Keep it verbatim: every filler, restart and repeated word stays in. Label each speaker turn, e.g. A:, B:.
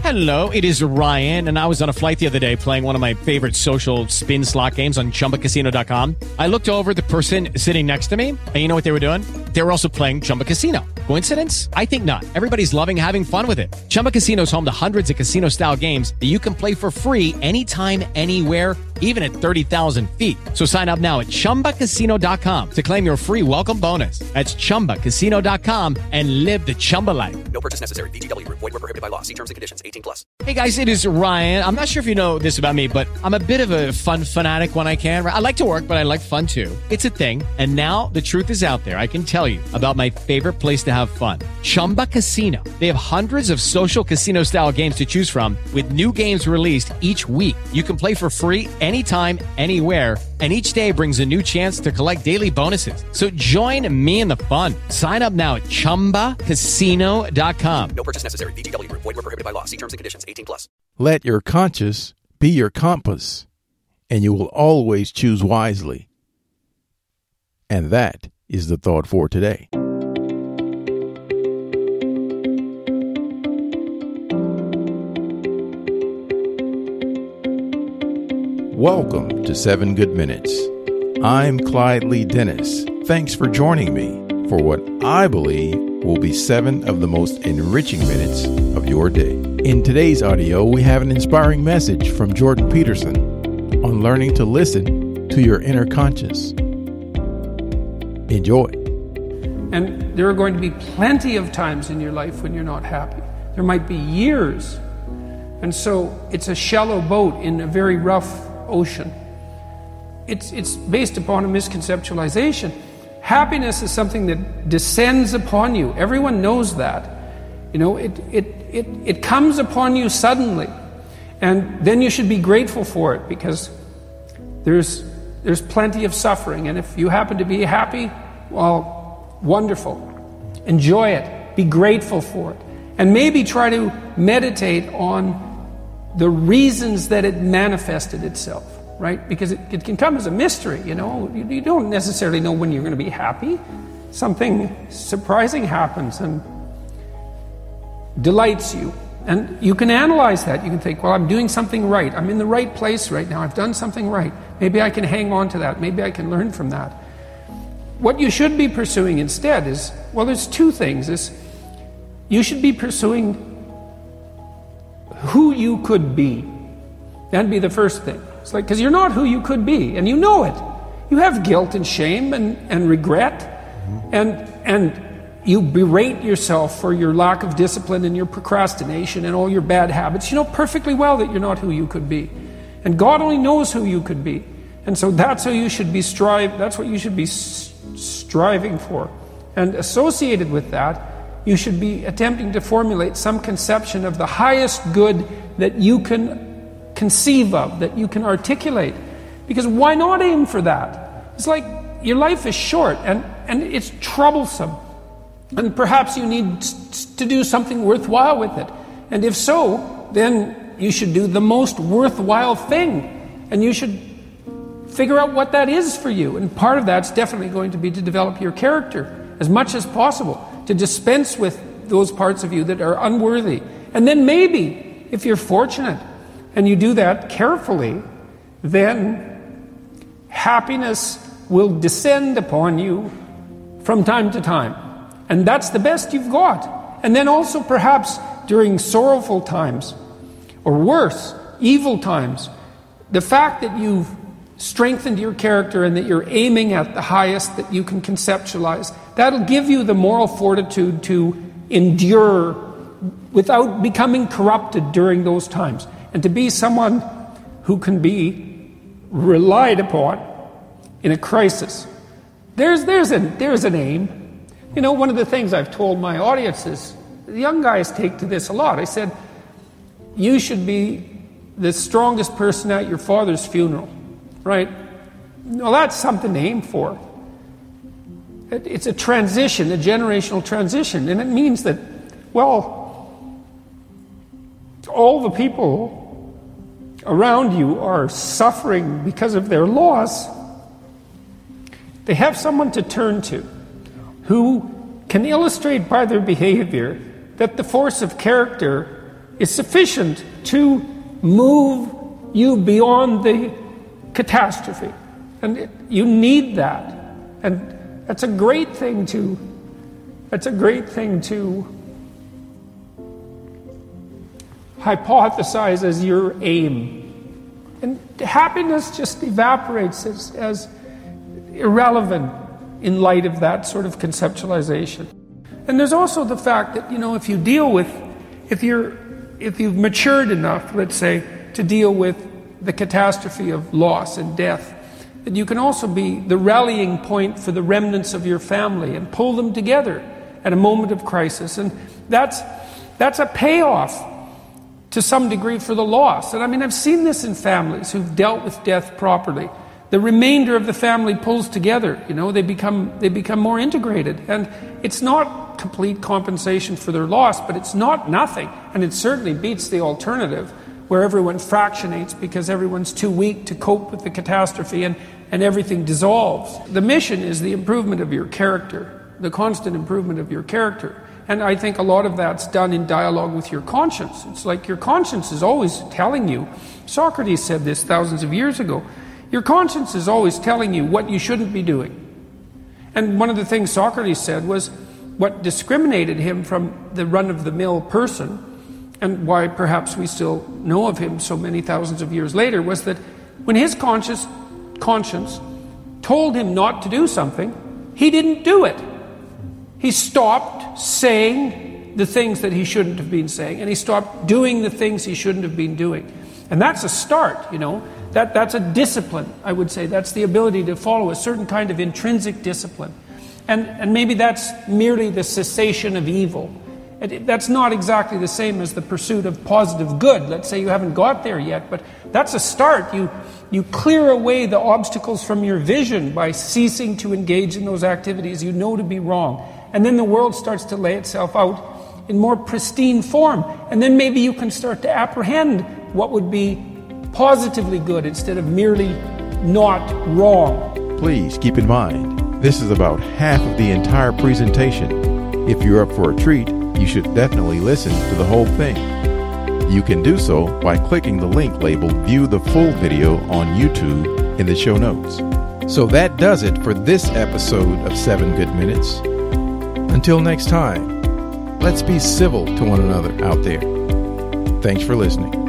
A: Hello, it is Ryan, and I was on a flight the other day playing one of my favorite social spin slot games on Chumba Casino dot com. I looked over at the person sitting next to me, and you know what they were doing? They were also playing Chumba Casino. Coincidence? I think not. Everybody's loving having fun with it. Chumba Casino is home to hundreds of casino-style games that you can play for free anytime, anywhere, even at thirty thousand feet. So sign up now at Chumba Casino dot com to claim your free welcome bonus. That's Chumba Casino dot com and live the Chumba life.
B: No purchase necessary. V G W. Void where prohibited by law. See terms and conditions. eighteen plus.
A: Hey guys, it is Ryan. I'm not sure if you know this about me, but I'm a bit of a fun fanatic when I can. I like to work, but I like fun too. It's a thing. And now the truth is out there. I can tell you about my favorite place to have fun. Chumba Casino. They have hundreds of social casino-style games to choose from with new games released each week. You can play for free anytime, anywhere, and each day brings a new chance to collect daily bonuses. So join me in the fun. Sign up now at Chumba Casino dot com.
B: No purchase necessary. V G W. Void where prohibited by law. See terms and conditions. eighteen plus.
C: Let your conscience be your compass, and you will always choose wisely. And that is the thought for today. Welcome to Seven Good Minutes. I'm Clyde Lee Dennis. Thanks for joining me for what I believe will be seven of the most enriching minutes of your day. In today's audio, we have an inspiring message from Jordan Peterson on learning to listen to your inner conscience. Enjoy.
D: And there are going to be plenty of times in your life when you're not happy. There might be years. And so it's a shallow boat in a very rough ocean. It's it's based upon a misconceptualization. Happiness is something that descends upon you. Everyone knows that. You know, it it it it comes upon you suddenly. And then you should be grateful for it, because there's there's plenty of suffering. And if you happen to be happy, well, wonderful. Enjoy it. Be grateful for it. And maybe try to meditate on the reasons that it manifested itself, right? Because it, it can come as a mystery, you know. You, you don't necessarily know when you're going to be happy. Something surprising happens and delights you. And you can analyze that. You can think, well, I'm doing something right. I'm in the right place right now. I've done something right. Maybe I can hang on to that. Maybe I can learn from that. What you should be pursuing instead is, well, there's two things. Is you should be pursuing who you could be. That'd be the first thing. It's like, because you're not who you could be, and you know it. You have guilt and shame and, and regret, mm-hmm. and and you berate yourself for your lack of discipline and your procrastination and all your bad habits. You know perfectly well that you're not who you could be. And God only knows who you could be. And so that's how you should be strive. That's what you should be s- striving for. And associated with that, you should be attempting to formulate some conception of the highest good that you can conceive of, that you can articulate. Because why not aim for that? It's like your life is short and, and it's troublesome. And perhaps you need to do something worthwhile with it. And if so, then you should do the most worthwhile thing. And you should figure out what that is for you. And part of that's definitely going to be to develop your character as much as possible, to dispense with those parts of you that are unworthy. And then maybe, if you're fortunate, and you do that carefully, then happiness will descend upon you from time to time. And that's the best you've got. And then also perhaps during sorrowful times, or worse, evil times, the fact that you've strengthened your character and that you're aiming at the highest that you can conceptualize, that'll give you the moral fortitude to endure without becoming corrupted during those times, and to be someone who can be relied upon in a crisis. There's there's an there's an aim. You know, one of the things I've told my audience is, the young guys take to this a lot. I said, you should be the strongest person at your father's funeral, right? Well, that's something to aim for. It's a transition, a generational transition, and it means that, well, all the people around you are suffering because of their loss. They have someone to turn to who can illustrate by their behavior that the force of character is sufficient to move you beyond the catastrophe. And it, you need that. And that's a great thing to, that's a great thing to hypothesize as your aim. And happiness just evaporates as, as irrelevant in light of that sort of conceptualization. And there's also the fact that, you know, if you deal with, if you're, if you've matured enough, let's say, to deal with the catastrophe of loss and death, that you can also be the rallying point for the remnants of your family and pull them together at a moment of crisis. And that's, that's a payoff to some degree for the loss. And I mean, I've seen this in families who've dealt with death properly. The remainder of the family pulls together, you know, they become, they become more integrated. And it's not complete compensation for their loss, but it's not nothing. And it certainly beats the alternative, where everyone fractionates because everyone's too weak to cope with the catastrophe and, and everything dissolves. The mission is the improvement of your character, the constant improvement of your character. And I think a lot of that's done in dialogue with your conscience. It's like your conscience is always telling you, Socrates said this thousands of years ago, your conscience is always telling you what you shouldn't be doing. And one of the things Socrates said was what discriminated him from the run-of-the-mill person, and why perhaps we still know of him so many thousands of years later, was that when his conscious, conscience told him not to do something, he didn't do it. He stopped saying the things that he shouldn't have been saying, and he stopped doing the things he shouldn't have been doing. And that's a start, you know. That, that's a discipline, I would say. That's the ability to follow a certain kind of intrinsic discipline. And, and maybe that's merely the cessation of evil. That's not exactly the same as the pursuit of positive good. Let's say you haven't got there yet, but that's a start. You, you clear away the obstacles from your vision by ceasing to engage in those activities you know to be wrong. And then the world starts to lay itself out in more pristine form. And then maybe you can start to apprehend what would be positively good instead of merely not wrong.
C: Please keep in mind, this is about half of the entire presentation. If you're up for a treat, you should definitely listen to the whole thing. You can do so by clicking the link labeled View the Full Video on YouTube in the show notes. So that does it for this episode of Seven Good Minutes. Until next time, let's be civil to one another out there. Thanks for listening.